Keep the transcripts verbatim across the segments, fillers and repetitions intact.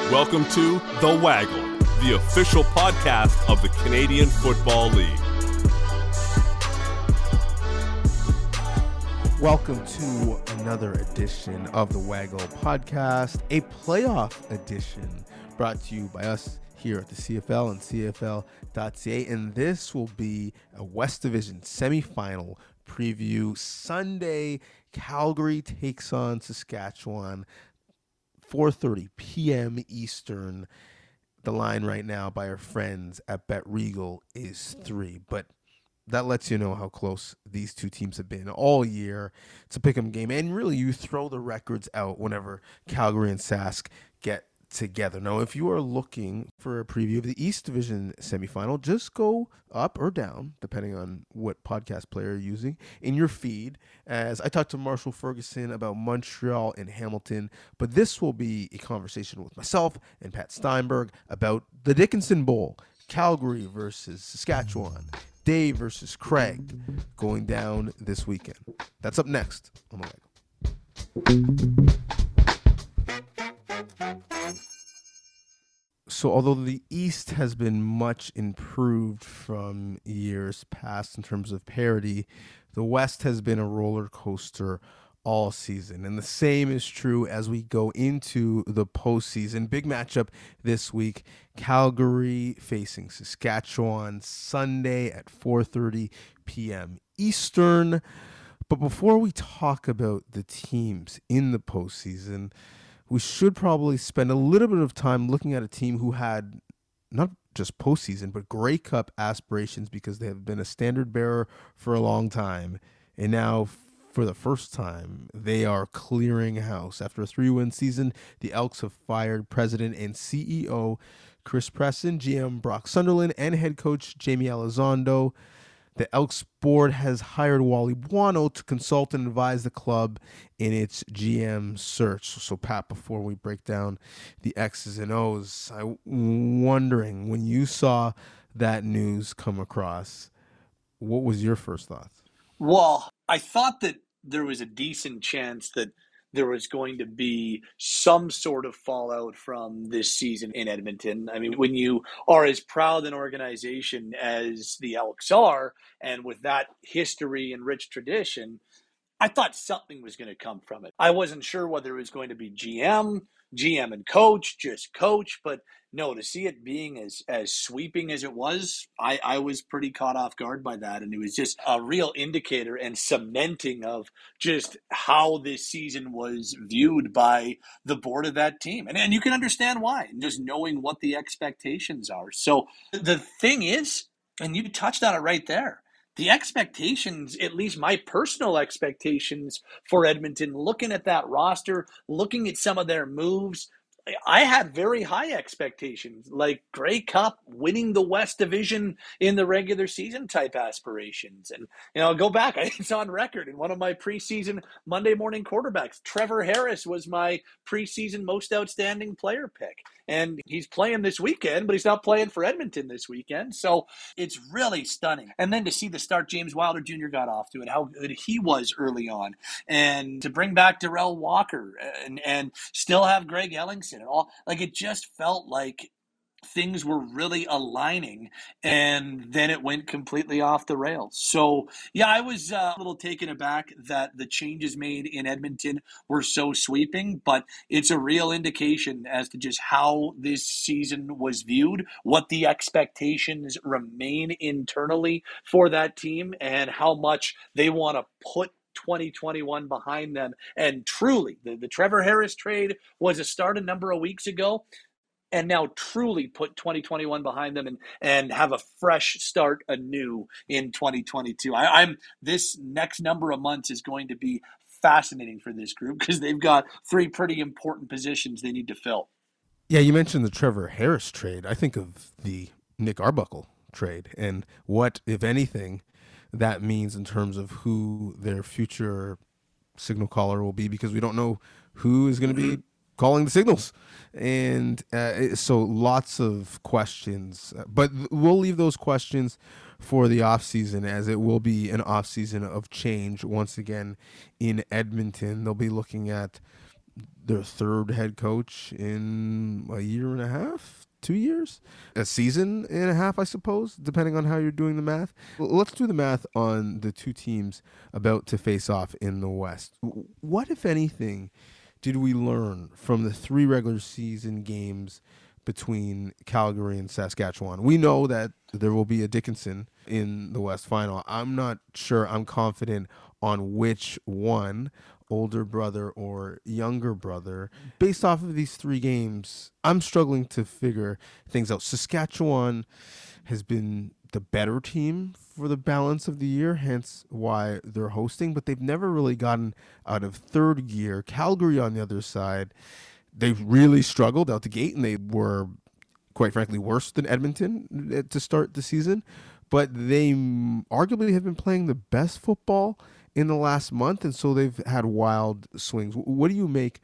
Welcome to The Waggle, the official podcast of the Canadian Football League. Welcome to another edition of The Waggle podcast, a playoff edition brought to you by us here at the C F L and C F L dot C A. And this will be a West Division semifinal preview. Sunday, Calgary takes on Saskatchewan, four thirty p.m. Eastern. The line right now by our friends at Bet Regal is three, but that lets you know how close these two teams have been all year. It's a pick'em game, and really you throw the records out whenever Calgary and Sask get together. Now, if you are looking for a preview of the East Division semifinal, just go up or down, depending on what podcast player you're using, in your feed, as I talked to Marshall Ferguson about Montreal and Hamilton, but this will be a conversation with myself and Pat Steinberg about the Dickinson Bowl, Calgary versus Saskatchewan, Dave versus Craig, going down this weekend. That's up next on The Waggle. So although the East has been much improved from years past in terms of parity, the West has been a roller coaster all season. And the same is true as we go into the postseason. Big matchup this week, Calgary facing Saskatchewan, Sunday at four thirty p.m. Eastern. But before we talk about the teams in the postseason, we should probably spend a little bit of time looking at a team who had not just postseason, but Grey Cup aspirations, because they have been a standard bearer for a long time. And now, for the first time, they are clearing house. After a three-win season, the Elks have fired President and C E O Chris Preston, G M Brock Sunderland, and head coach Jamie Elizondo. The Elks board has hired Wally Buono to consult and advise the club in its G M search. So, Pat, before we break down the X's and O's, I'm wondering, when you saw that news come across, what was your first thoughts? Well, I thought that there was a decent chance that there was going to be some sort of fallout from this season in Edmonton. I mean, when you are as proud an organization as the Elks are, and with that history and rich tradition, I thought something was going to come from it. I wasn't sure whether it was going to be G M, G M and coach, just coach, but no, to see it being as as sweeping as it was, I, I was pretty caught off guard by that. And it was just a real indicator and cementing of just how this season was viewed by the board of that team. And, and you can understand why, just knowing what the expectations are. So the thing is, and you touched on it right there, the expectations, at least my personal expectations for Edmonton, looking at that roster, looking at some of their moves, I had very high expectations, like Grey Cup, winning the West Division in the regular season type aspirations. And, you know, go back, it's on record in one of my preseason Monday morning quarterbacks. Trevor Harris was my preseason most outstanding player pick. And he's playing this weekend, but he's not playing for Edmonton this weekend. So it's really stunning. And then to see the start James Wilder Junior got off to and how good he was early on. And to bring back Darrell Walker and, and still have Greg Ellingson and all, like, it just felt like things were really aligning, and then it went completely off the rails. So, yeah, I was uh, a little taken aback that the changes made in Edmonton were so sweeping, but it's a real indication as to just how this season was viewed, what the expectations remain internally for that team, and how much they want to put twenty twenty-one behind them. And truly, the, the Trevor Harris trade was a start a number of weeks ago, and now truly put twenty twenty-one behind them and, and have a fresh start anew in twenty twenty-two. I, I'm this next number of months is going to be fascinating for this group because they've got three pretty important positions they need to fill. Yeah, you mentioned the Trevor Harris trade. I think of the Nick Arbuckle trade and what, if anything, that means in terms of who their future signal caller will be, because we don't know who is going to be calling the signals. And uh, so lots of questions, but we'll leave those questions for the offseason, as it will be an offseason of change once again in Edmonton. They'll be looking at their third head coach in a year and a half, two years, a season and a half, I suppose, depending on how you're doing the math. Let's do the math on the two teams about to face off in the West. What, if anything, did we learn from the three regular season games between Calgary and Saskatchewan? We know that there will be a Dickinson in the West Final. I'm not sure I'm confident on which one, older brother or younger brother. Based off of these three games, I'm struggling to figure things out. Saskatchewan has been the better team for the balance of the year, hence why they're hosting, but they've never really gotten out of third gear. Calgary, on the other side, they've really struggled out the gate, and they were, quite frankly, worse than Edmonton to start the season. But they arguably have been playing the best football in the last month, and so they've had wild swings. What do you make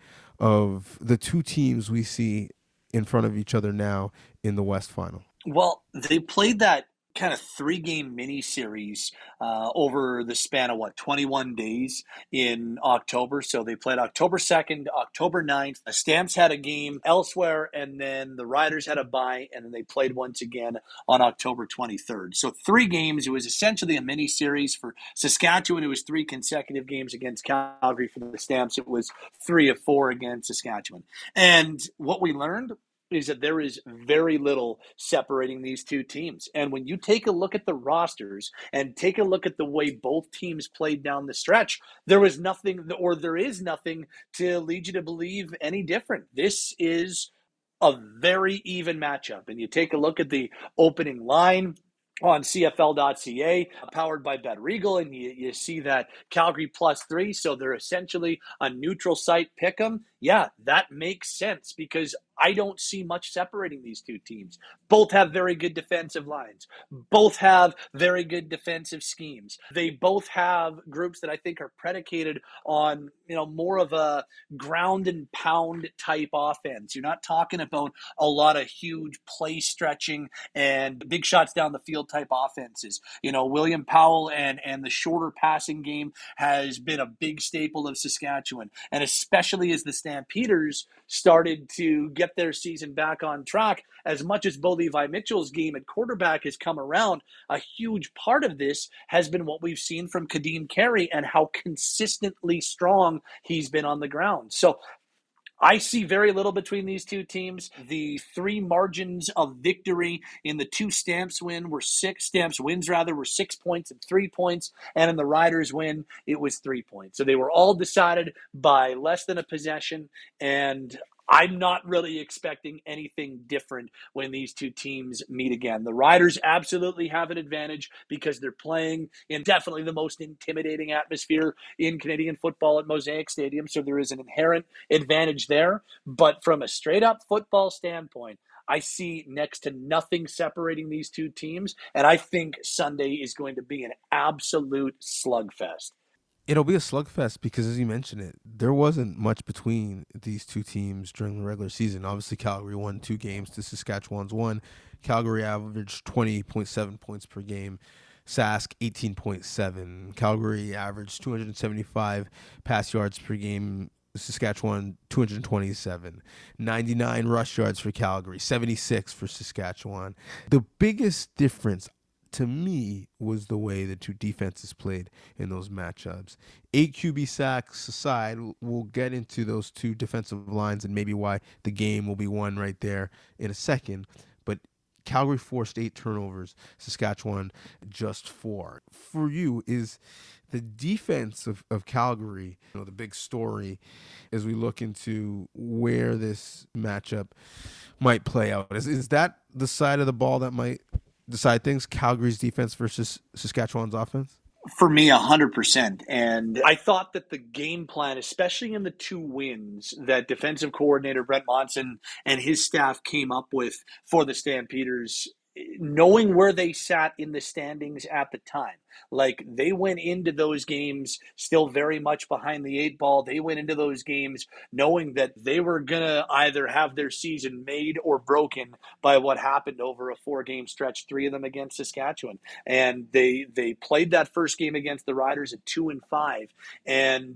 of the two teams we see in front of each other now in the West Final? Well, they played that kind of three-game mini-series uh, over the span of, what, twenty-one days in October. So they played October second, October ninth. The Stamps had a game elsewhere, and then the Riders had a bye, and then they played once again on October twenty-third. So three games. It was essentially a mini-series. For Saskatchewan, it was three consecutive games against Calgary. For the Stamps, it was three of four against Saskatchewan. And what we learned is that there is very little separating these two teams. And when you take a look at the rosters and take a look at the way both teams played down the stretch, there was nothing, or there is nothing, to lead you to believe any different. This is a very even matchup. And you take a look at the opening line on C F L dot C A, powered by BetRegal, and you, you see that Calgary plus three, so they're essentially a neutral site pick 'em. Yeah, that makes sense because I don't see much separating these two teams. Both have very good defensive lines. Both have very good defensive schemes. They both have groups that I think are predicated on, you know, more of a ground and pound type offense. You're not talking about a lot of huge play stretching and big shots down the field type offenses. You know, William Powell and, and the shorter passing game has been a big staple of Saskatchewan. And especially as the Stampeders started to get their season back on track, as much as Bo Levi Mitchell's game at quarterback has come around, a huge part of this has been what we've seen from Kadeem Carey and how consistently strong he's been on the ground. So I see very little between these two teams. The three margins of victory in the two Stamps win were six Stamps wins rather were six points and three points, and in the Riders win it was three points. So they were all decided by less than a possession, and I'm not really expecting anything different when these two teams meet again. The Riders absolutely have an advantage because they're playing in definitely the most intimidating atmosphere in Canadian football at Mosaic Stadium, so there is an inherent advantage there. But from a straight-up football standpoint, I see next to nothing separating these two teams, and I think Sunday is going to be an absolute slugfest. It'll be a slugfest because, as you mentioned it, there wasn't much between these two teams during the regular season. Obviously, Calgary won two games to Saskatchewan's one. Calgary averaged twenty point seven points per game. Sask, eighteen point seven. Calgary averaged two hundred seventy-five pass yards per game. Saskatchewan, two hundred twenty-seven. ninety-nine rush yards for Calgary, seventy-six for Saskatchewan. The biggest difference to me was the way the two defenses played in those matchups. Eight Q B sacks aside, we'll get into those two defensive lines and maybe why the game will be won right there in a second. But Calgary forced eight turnovers, Saskatchewan just four. For you, is the defense of, of Calgary, you know, the big story as we look into where this matchup might play out? Is, is that the side of the ball that might decide things, Calgary's defense versus Saskatchewan's offense? For me, one hundred percent. And I thought that the game plan, especially in the two wins that defensive coordinator Brent Monson and his staff came up with for the Stampeders, knowing where they sat in the standings at the time. Like, they went into those games still very much behind the eight ball. They went into those games knowing that they were going to either have their season made or broken by what happened over a four-game stretch, three of them against Saskatchewan. And they they played that first game against the Riders at two and five. And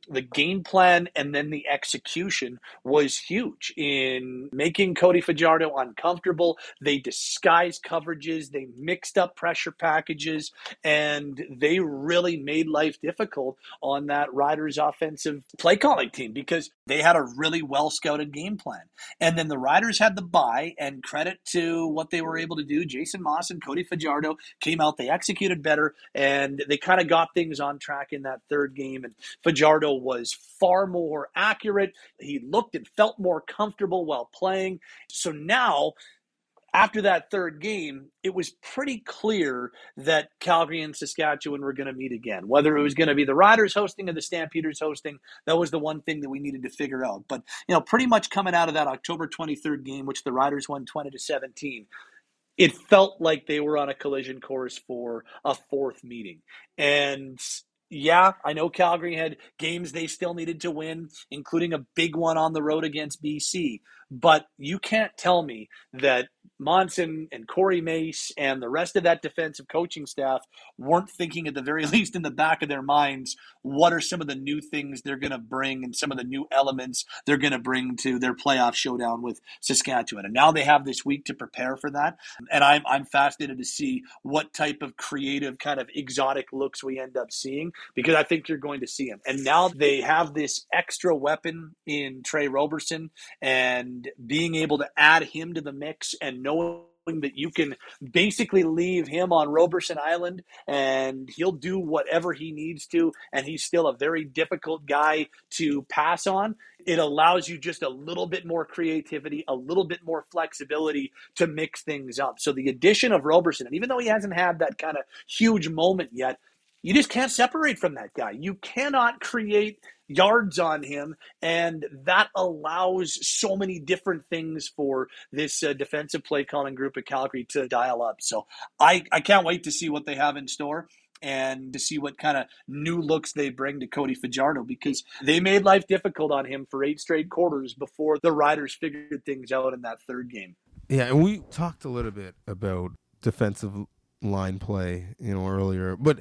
the game plan and then the execution was huge in making Cody Fajardo uncomfortable. They disguised coverages, they mixed up pressure packages, and they really made life difficult on that Riders offensive play calling team because they had a really well scouted game plan. And then the Riders had the bye, and credit to what they were able to do. Jason Moss and Cody Fajardo came out, they executed better, and they kind of got things on track in that third game. And Fajardo was far more accurate. He looked and felt more comfortable while playing. So now, after that third game, it was pretty clear that Calgary and Saskatchewan were going to meet again. Whether it was going to be the Riders hosting or the Stampeders hosting, that was the one thing that we needed to figure out. But, you know, pretty much coming out of that October twenty-third game, which the Riders won twenty to seventeen, it felt like they were on a collision course for a fourth meeting. And yeah, I know Calgary had games they still needed to win, including a big one on the road against B C. But you can't tell me that Monson and Corey Mace and the rest of that defensive coaching staff weren't thinking, at the very least in the back of their minds, what are some of the new things they're going to bring and some of the new elements they're going to bring to their playoff showdown with Saskatchewan. And now they have this week to prepare for that. And I'm, I'm fascinated to see what type of creative kind of exotic looks we end up seeing, because I think you're going to see them. And now they have this extra weapon in Trey Roberson, and being able to add him to the mix and knowing that you can basically leave him on Roberson Island and he'll do whatever he needs to, and he's still a very difficult guy to pass on. It allows you just a little bit more creativity, a little bit more flexibility to mix things up. So the addition of Roberson, and even though he hasn't had that kind of huge moment yet, you just can't separate from that guy. You cannot create yards on him, and that allows so many different things for this uh, defensive play calling group at Calgary to dial up. So I, I can't wait to see what they have in store and to see what kind of new looks they bring to Cody Fajardo, because they made life difficult on him for eight straight quarters before the Riders figured things out in that third game. Yeah, and we talked a little bit about defensive line play, you know, earlier, but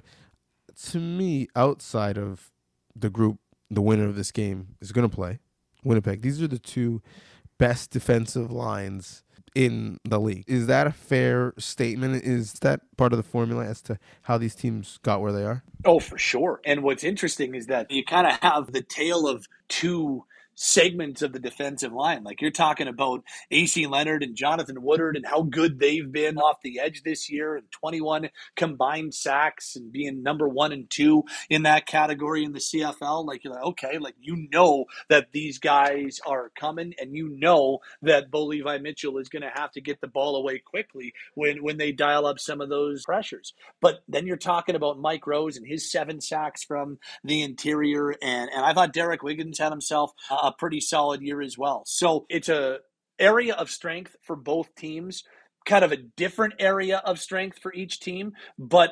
to me, outside of the group, the winner of this game is going to play Winnipeg. These are the two best defensive lines in the league. Is that a fair statement? Is that part of the formula as to how these teams got where they are? Oh, for sure. And what's interesting is that you kind of have the tale of two segments of the defensive line. Like, you're talking about A C Leonard and Jonathan Woodard and how good they've been off the edge this year, and twenty-one combined sacks and being number one and two in that category in the C F L. Like, you're like, okay, like, you know that these guys are coming, and you know that Bo Levi Mitchell is going to have to get the ball away quickly when, when they dial up some of those pressures. But then you're talking about Mike Rose and his seven sacks from the interior, and, and I thought Derek Wiggins had himself uh, a pretty solid year as well. So it's a area of strength for both teams, kind of a different area of strength for each team, but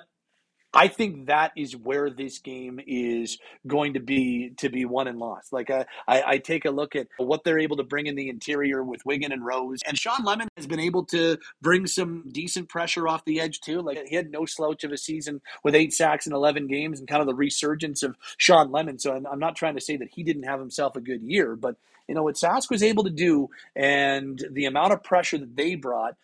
I think that is where this game is going to be to be won and lost. Like, I, I, I take a look at what they're able to bring in the interior with Wigan and Rose. And Sean Lemon has been able to bring some decent pressure off the edge too. Like, he had no slouch of a season with eight sacks in eleven games, and kind of the resurgence of Sean Lemon. So I'm, I'm not trying to say that he didn't have himself a good year, but you know what Sask was able to do and the amount of pressure that they brought,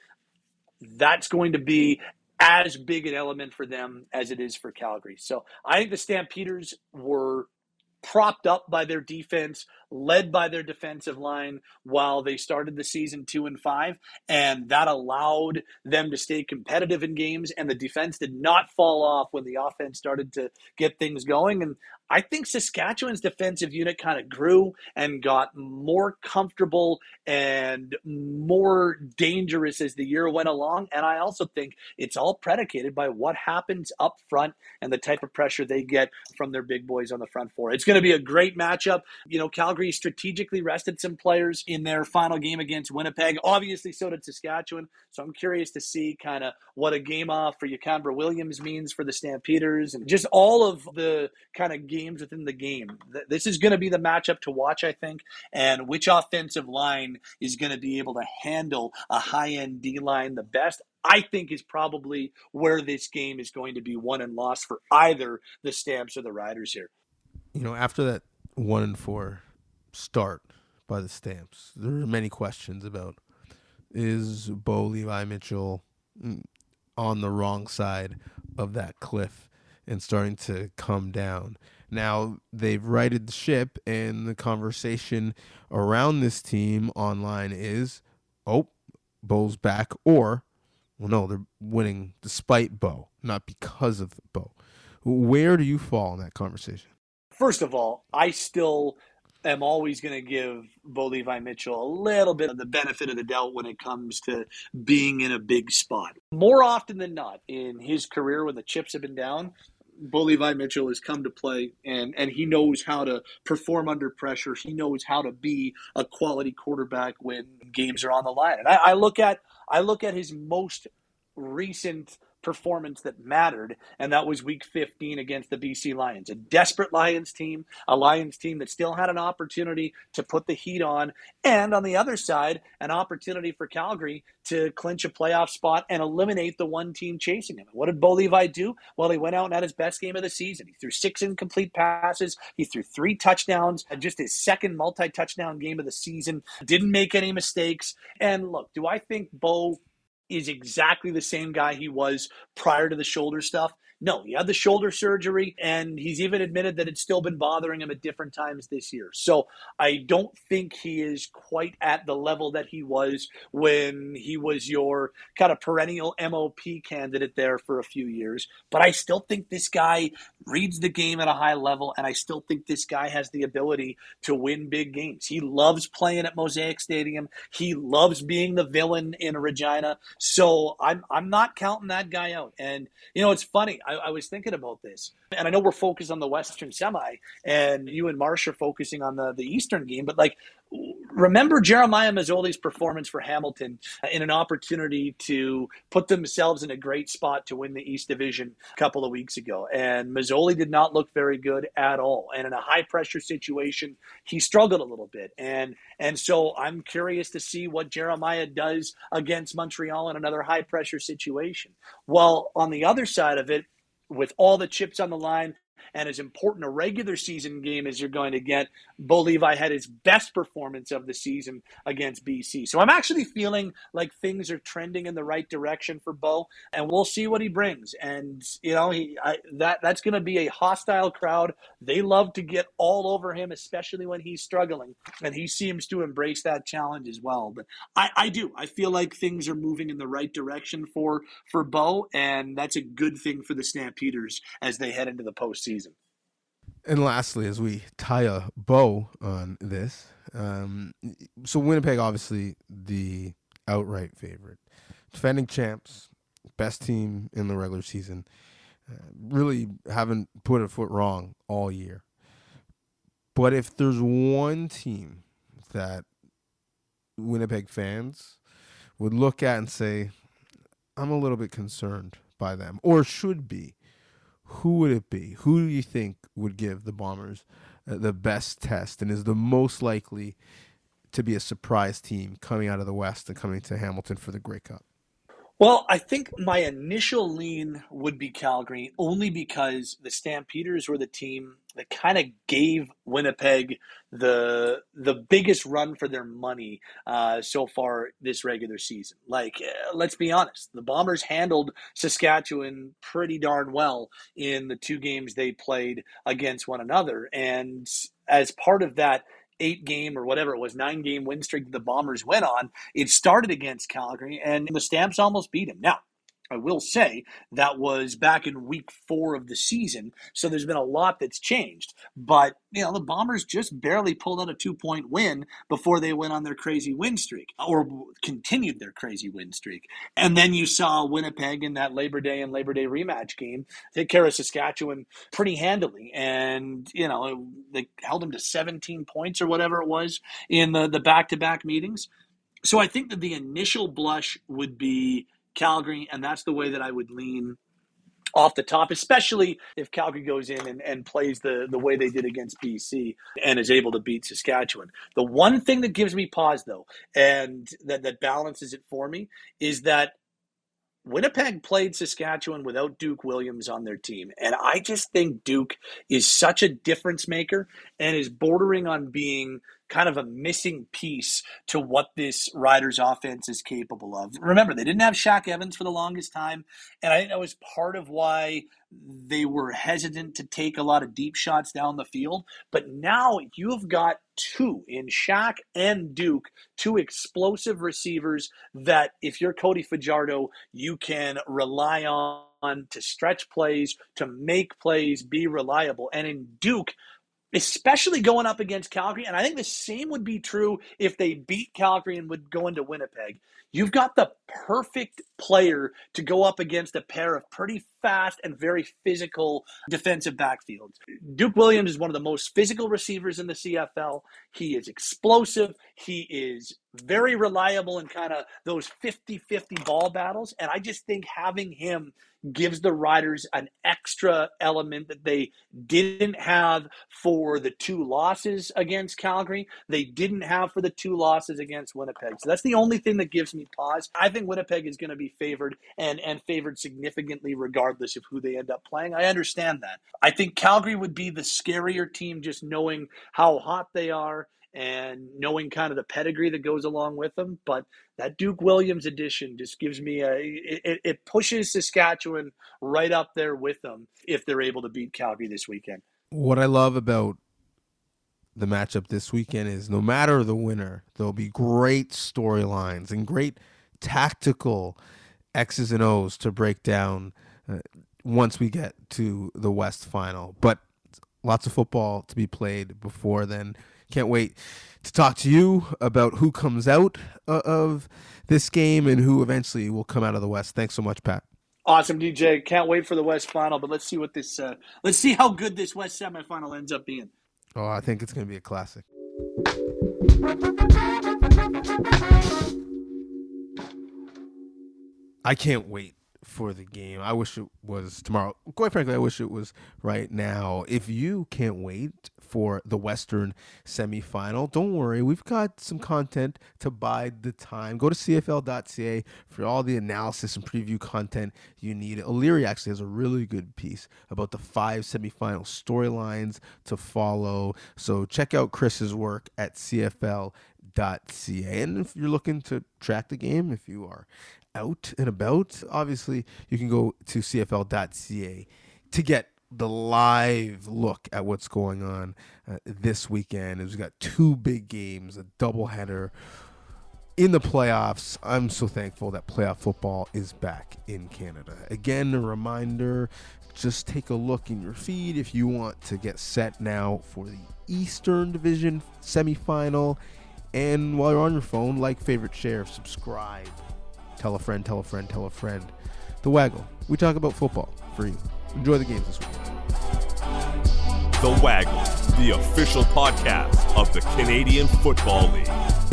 that's going to be as big an element for them as it is for Calgary. So I think the Stampeders were propped up by their defense, led by their defensive line while they started the season two and five, and that allowed them to stay competitive in games, and the defense did not fall off when the offense started to get things going. And I think Saskatchewan's defensive unit kind of grew and got more comfortable and more dangerous as the year went along. And I also think it's all predicated by what happens up front and the type of pressure they get from their big boys on the front four. It's going to be a great matchup. You know, Calgary strategically rested some players in their final game against Winnipeg. Obviously, so did Saskatchewan. So I'm curious to see kind of what a game off for Yakambra Williams means for the Stampeders, and just all of the kind of games within the game. This is going to be the matchup to watch, I think, and which offensive line is going to be able to handle a high-end D-line the best, I think, is probably where this game is going to be won and lost for either the Stamps or the Riders here. You know, after that one and four start by the Stamps. There are many questions about, is Bo Levi Mitchell on the wrong side of that cliff and starting to come down? Now, they've righted the ship, and the conversation around this team online is, oh, Bo's back, or, well, no, they're winning despite Bo, not because of Bo. Where do you fall in that conversation? First of all, I still am always going to give Bo Levi Mitchell a little bit of the benefit of the doubt when it comes to being in a big spot. More often than not, in his career when the chips have been down, Bo Levi Mitchell has come to play, and, and he knows how to perform under pressure. He knows how to be a quality quarterback when games are on the line. And I, I look at I look at his most recent performance that mattered, and that was week fifteen against the B C Lions, a desperate Lions team, a Lions team that still had an opportunity to put the heat on, and on the other side, an opportunity for Calgary to clinch a playoff spot and eliminate the one team chasing him. What did Bo Levi do? Well, he went out and had his best game of the season. He threw six incomplete passes. He threw three touchdowns, just his second multi-touchdown game of the season. Didn't make any mistakes. And look, do I think Bo is exactly the same guy he was prior to the shoulder stuff? No, he had the shoulder surgery, and he's even admitted that it's still been bothering him at different times this year. So I don't think he is quite at the level that he was when he was your kind of perennial M O P candidate there for a few years. But I still think this guy reads the game at a high level, and I still think this guy has the ability to win big games. He loves playing at Mosaic Stadium. He loves being the villain in Regina. So I'm I'm not counting that guy out. And, you know, it's funny. I, I was thinking about this, and I know we're focused on the Western semi, and you and Marsh are focusing on the, the Eastern game, but like, remember Jeremiah Mazzoli's performance for Hamilton in an opportunity to put themselves in a great spot to win the East Division a couple of weeks ago. And Mazzoli did not look very good at all. And in a high-pressure situation, he struggled a little bit. And and so I'm curious to see what Jeremiah does against Montreal in another high-pressure situation. While on the other side of it, with all the chips on the line, and as important a regular season game as you're going to get, Bo Levi had his best performance of the season against B C. So I'm actually feeling like things are trending in the right direction for Bo, and we'll see what he brings. And, you know, he I, that that's going to be a hostile crowd. They love to get all over him, especially when he's struggling, and he seems to embrace that challenge as well. But I, I do. I feel like things are moving in the right direction for, for Bo, and that's a good thing for the Stampeders as they head into the postseason. And lastly, as we tie a bow on this, um, so Winnipeg, obviously the outright favorite, defending champs, best team in the regular season, uh, really haven't put a foot wrong all year. But if there's one team that Winnipeg fans would look at and say, I'm a little bit concerned by them, or should be, who would it be? Who do you think would give the Bombers uh, the best test and is the most likely to be a surprise team coming out of the West and coming to Hamilton for the Grey Cup? Well, I think my initial lean would be Calgary, only because the Stampeders were the team that kind of gave Winnipeg the the biggest run for their money uh, so far this regular season. Like, uh, let's be honest, the Bombers handled Saskatchewan pretty darn well in the two games they played against one another. And as part of that eight game or whatever it was, nine game win streak that the Bombers went on, it started against Calgary, and the Stamps almost beat him. Now, I will say that was back in week four of the season, so there's been a lot that's changed. But, you know, the Bombers just barely pulled out a two-point win before they went on their crazy win streak, or continued their crazy win streak. And then you saw Winnipeg in that Labor Day and Labor Day rematch game take care of Saskatchewan pretty handily. And, you know, they held them to seventeen points or whatever it was in the, the back-to-back meetings. So I think that the initial blush would be Calgary, and that's the way that I would lean off the top, especially if Calgary goes in and, and plays the, the way they did against B C and is able to beat Saskatchewan. The one thing that gives me pause, though, and that, that balances it for me, is that Winnipeg played Saskatchewan without Duke Williams on their team. And I just think Duke is such a difference maker and is bordering on being kind of a missing piece to what this Riders offense is capable of. Remember, they didn't have Shaq Evans for the longest time, and I think that was part of why they were hesitant to take a lot of deep shots down the field. But now you've got two in Shaq and Duke, two explosive receivers that if you're Cody Fajardo, you can rely on to stretch plays, to make plays, be reliable. And in Duke, especially going up against Calgary, and I think the same would be true if they beat Calgary and would go into Winnipeg. You've got the perfect player to go up against a pair of pretty fast and very physical defensive backfields. Duke Williams is one of the most physical receivers in the C F L. He is explosive. He is very reliable in kind of those fifty-fifty ball battles. And I just think having him gives the Riders an extra element that they didn't have for the two losses against Calgary. They didn't have for the two losses against Winnipeg. So that's the only thing that gives me pause. I think Winnipeg is going to be favored and, and favored significantly regardless of who they end up playing. I understand that. I think Calgary would be the scarier team just knowing how hot they are and knowing kind of the pedigree that goes along with them. But that Duke Williams addition just gives me a it, it pushes Saskatchewan right up there with them if they're able to beat Calgary this weekend. What I love about the matchup this weekend is no matter the winner, there'll be great storylines and great tactical X's and O's to break down uh, once we get to the West final. But lots of football to be played before then. Can't wait to talk to you about who comes out uh, of this game and who eventually will come out of the West. Thanks so much, Pat. Awesome, D J. Can't wait for the West final, but let's see what this uh, let's see how good this West semifinal ends up being. Oh, I think it's going to be a classic. I can't wait for the game. I wish it was tomorrow. Quite frankly, I wish it was right now. If you can't wait for the Western semifinal, don't worry. We've got some content to bide the time. Go to C F L dot C A for all the analysis and preview content you need. O'Leary actually has a really good piece about the five semifinal storylines to follow. So check out Chris's work at C F L dot C A. And if you're looking to track the game, if you are out and about, obviously you can go to C F L dot C A to get the live look at what's going on uh, this weekend. We've got two big games, a doubleheader in the playoffs. I'm so thankful that playoff football is back in Canada. Again, a reminder, just take a look in your feed if you want to get set now for the Eastern Division semifinal. And while you're on your phone, like, favorite, share, subscribe. Tell a friend, tell a friend, tell a friend. The Waggle. We talk about football for you. Enjoy the games this week. The Waggle, the official podcast of the Canadian Football League.